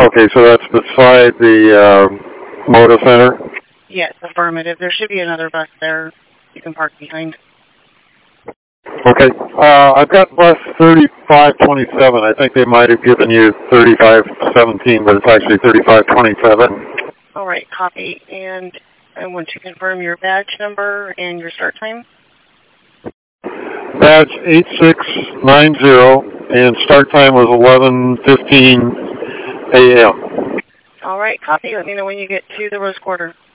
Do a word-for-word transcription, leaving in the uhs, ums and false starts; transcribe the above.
Okay, so that's beside the uh, Moda Center? Yes, affirmative. There should be another bus there you can park behind. Okay. Uh, I've got bus thirty-five twenty-seven. I think they might have given you thirty-five seventeen, but it's actually thirty-five twenty-seven. All right, copy. And I want to confirm your badge number and your start time. Badge eight six nine zero, and start time was eleven fifteen a m All right, copy. Let me know when you get to the Rose Quarter.